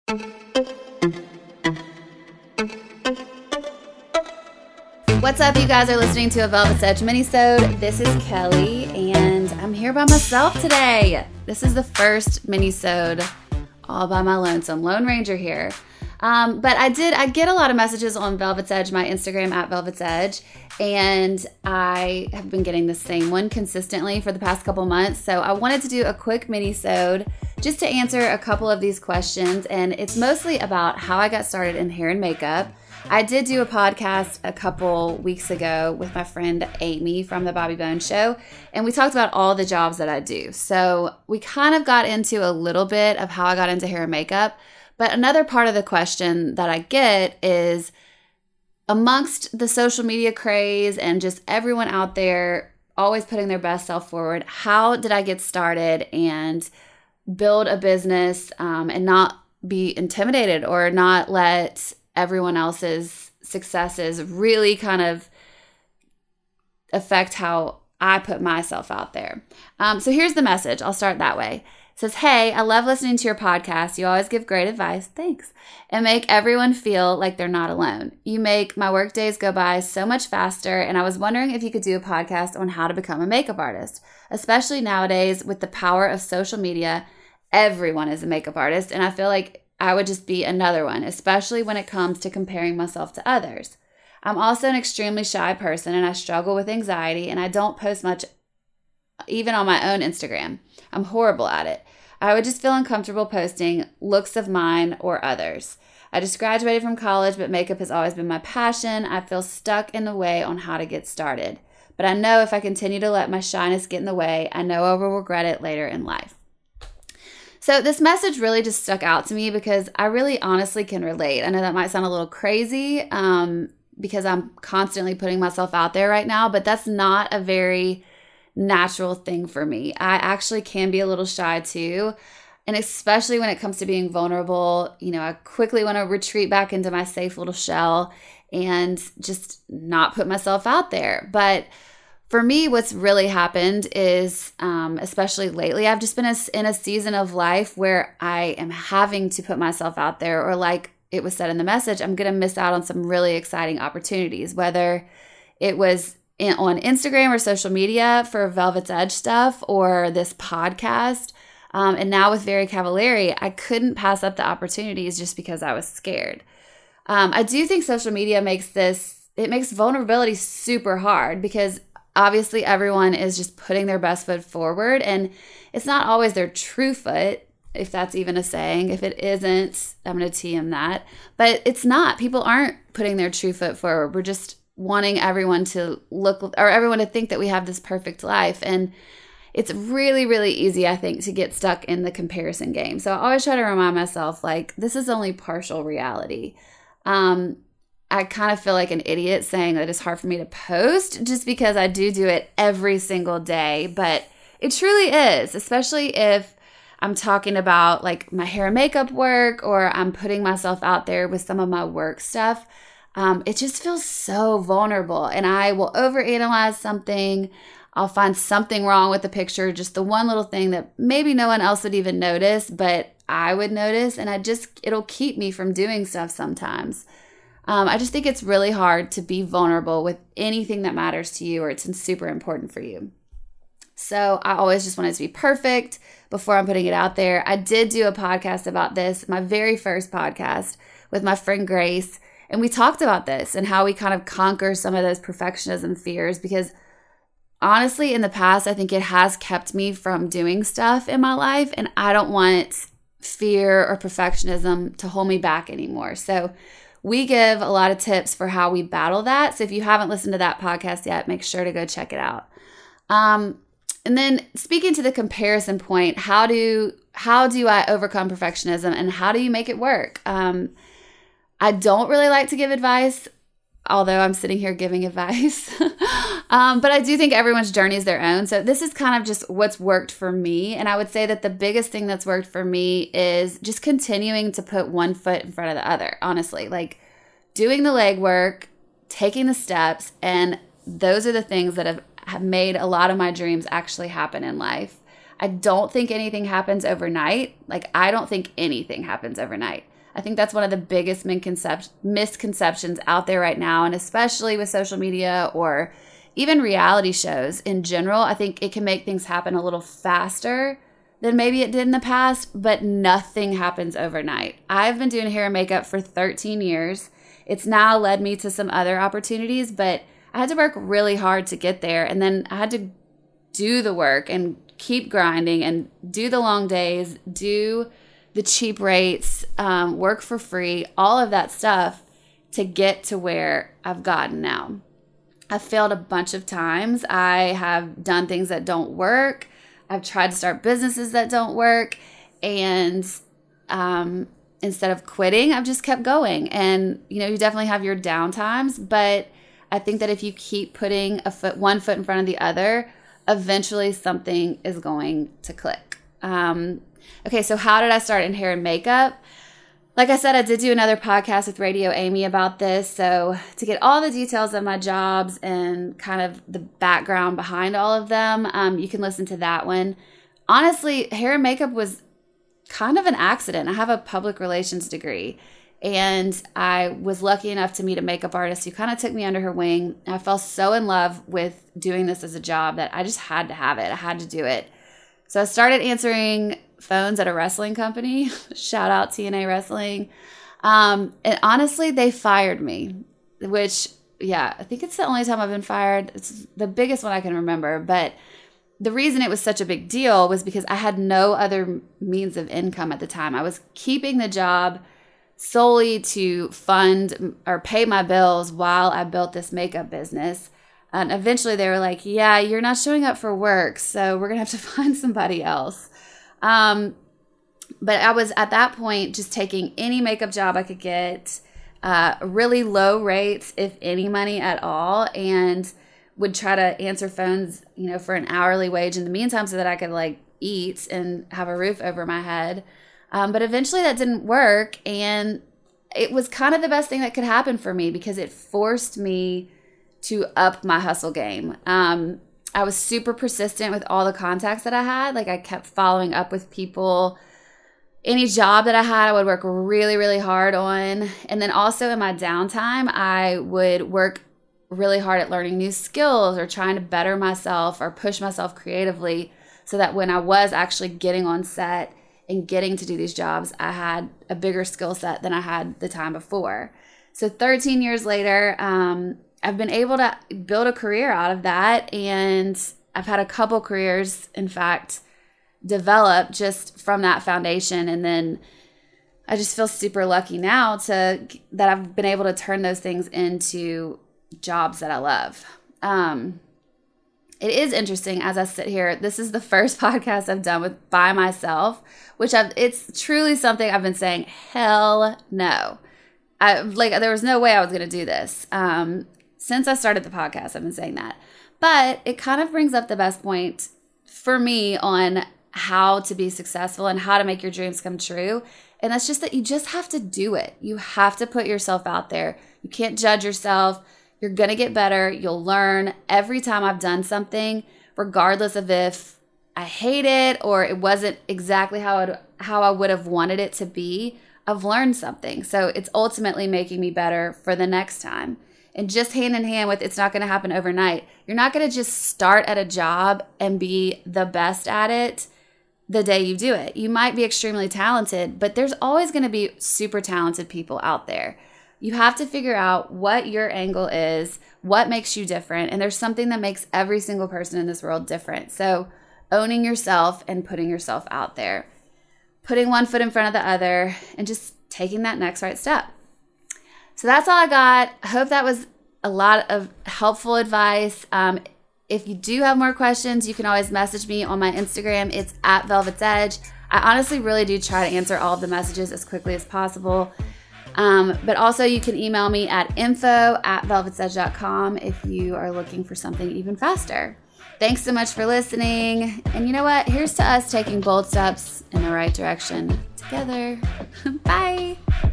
What's up? You guys are listening to a Velvet's Edge minisode. This is Kelly, and I'm here by myself today. This is the first minisode all by my lonesome. Lone Ranger here. But I get a lot of messages on Velvet's Edge, my Instagram at Velvet's Edge, and I have been getting the same one consistently for the past couple months. So I wanted to do a quick minisode just to answer a couple of these questions, and it's mostly about how I got started in hair and makeup. I did do a podcast a couple weeks ago with my friend Amy from the Bobby Bones Show, and we talked about all the jobs that I do. So we kind of got into a little bit of how I got into hair and makeup, but another part of the question that I get is, amongst the social media craze and just everyone out there always putting their best self forward, how did I get started and build a business and not be intimidated or not let everyone else's successes really kind of affect how I put myself out there. So here's the message. I'll start that way. It says, hey, I love listening to your podcast. You always give great advice. Thanks. And make everyone feel like they're not alone. You make my work days go by so much faster. And I was wondering if you could do a podcast on how to become a makeup artist, especially nowadays with the power of social media. Everyone is a makeup artist. And I feel like I would just be another one, especially when it comes to comparing myself to others. I'm also an extremely shy person, and I struggle with anxiety, and I don't post much even on my own Instagram. I'm horrible at it. I would just feel uncomfortable posting looks of mine or others. I just graduated from college, but makeup has always been my passion. I feel stuck in the way on how to get started. But I know if I continue to let my shyness get in the way, I know I will regret it later in life. So this message really just stuck out to me because I really honestly can relate. I know that might sound a little crazy because I'm constantly putting myself out there right now, but that's not a very natural thing for me. I actually can be a little shy too. And especially when it comes to being vulnerable, I quickly want to retreat back into my safe little shell and just not put myself out there. But for me, what's really happened is, especially lately, I've just been in a season of life where I am having to put myself out there, or like it was said in the message, I'm going to miss out on some really exciting opportunities, whether it was on Instagram or social media for Velvet's Edge stuff or this podcast. And now with Very Cavallari, I couldn't pass up the opportunities just because I was scared. I do think social media makes vulnerability super hard because obviously everyone is just putting their best foot forward, and it's not always their true foot, if that's even a saying. If it isn't, I'm going to TM that. But it's not. People aren't putting their true foot forward. We're just wanting everyone to everyone to think that we have this perfect life. And it's really, really easy, I think, to get stuck in the comparison game. So I always try to remind myself, like, this is only partial reality. I kind of feel like an idiot saying that it's hard for me to post just because I do it every single day. But it truly is, especially if I'm talking about like my hair and makeup work, or I'm putting myself out there with some of my work stuff. It just feels so vulnerable, and I will overanalyze something. I'll find something wrong with the picture, just the one little thing that maybe no one else would even notice, but I would notice, and it'll keep me from doing stuff sometimes. I just think it's really hard to be vulnerable with anything that matters to you or it's super important for you. So I always just want it to be perfect before I'm putting it out there. I did do a podcast about this, my very first podcast with my friend Grace, and we talked about this and how we kind of conquer some of those perfectionism fears, because honestly, in the past, I think it has kept me from doing stuff in my life, and I don't want fear or perfectionism to hold me back anymore. So we give a lot of tips for how we battle that. So if you haven't listened to that podcast yet, make sure to go check it out. And then speaking to the comparison point, how do I overcome perfectionism and how do you make it work? I don't really like to give advice, although I'm sitting here giving advice. But I do think everyone's journey is their own. So this is kind of just what's worked for me. And I would say that the biggest thing that's worked for me is just continuing to put one foot in front of the other, honestly. Like doing the legwork, taking the steps, and those are the things that have made a lot of my dreams actually happen in life. I don't think anything happens overnight. Like, I don't think anything happens overnight. I think that's one of the biggest misconceptions out there right now, and especially with social media or even reality shows in general. I think it can make things happen a little faster than maybe it did in the past, but nothing happens overnight. I've been doing hair and makeup for 13 years. It's now led me to some other opportunities, but I had to work really hard to get there, and then I had to do the work and keep grinding and do the long days, do the cheap rates, work for free, all of that stuff to get to where I've gotten now. I've failed a bunch of times. I have done things that don't work. I've tried to start businesses that don't work. And instead of quitting, I've just kept going. And, you definitely have your down times, but I think that if you keep putting one foot in front of the other, eventually something is going to click. Okay, so how did I start in hair and makeup? Like I said, I did do another podcast with Radio Amy about this. So to get all the details of my jobs and kind of the background behind all of them, you can listen to that one. Honestly, hair and makeup was kind of an accident. I have a public relations degree, and I was lucky enough to meet a makeup artist who kind of took me under her wing. I fell so in love with doing this as a job that I just had to have it. I had to do it. So I started answering phones at a wrestling company. Shout out TNA Wrestling. And honestly, they fired me, which, I think it's the only time I've been fired. It's the biggest one I can remember. But the reason it was such a big deal was because I had no other means of income at the time. I was keeping the job solely to fund or pay my bills while I built this makeup business. And eventually they were like, yeah, you're not showing up for work, so we're going to have to find somebody else. But I was at that point just taking any makeup job I could get, really low rates, if any money at all, and would try to answer phones, for an hourly wage in the meantime so that I could eat and have a roof over my head. But eventually that didn't work, and it was kind of the best thing that could happen for me because it forced me to up my hustle game. I was super persistent with all the contacts that I had. I kept following up with people. Any job that I had, I would work really, really hard on. And then also in my downtime, I would work really hard at learning new skills or trying to better myself or push myself creatively so that when I was actually getting on set and getting to do these jobs, I had a bigger skill set than I had the time before. So 13 years later, I've been able to build a career out of that, and I've had a couple careers, in fact, develop just from that foundation. And then I just feel super lucky now that I've been able to turn those things into jobs that I love. It is interesting as I sit here. This is the first podcast I've done by myself, which it's truly something I've been saying, hell no. There was no way I was going to do this. Since I started the podcast, I've been saying that. But it kind of brings up the best point for me on how to be successful and how to make your dreams come true. And that's just that you just have to do it. You have to put yourself out there. You can't judge yourself. You're going to get better. You'll learn every time I've done something, regardless of if I hate it or it wasn't exactly how I would have wanted it to be. I've learned something. So it's ultimately making me better for the next time. And just hand in hand with it's not going to happen overnight. You're not going to just start at a job and be the best at it the day you do it. You might be extremely talented, but there's always going to be super talented people out there. You have to figure out what your angle is, what makes you different, and there's something that makes every single person in this world different. So owning yourself and putting yourself out there, putting one foot in front of the other, and just taking that next right step. So that's all I got. I hope that was a lot of helpful advice. If you do have more questions, you can always message me on my Instagram. It's @VelvetsEdge. I honestly really do try to answer all of the messages as quickly as possible. But also you can email me at info@velvetsedge.com if you are looking for something even faster. Thanks so much for listening. And you know what? Here's to us taking bold steps in the right direction together. Bye.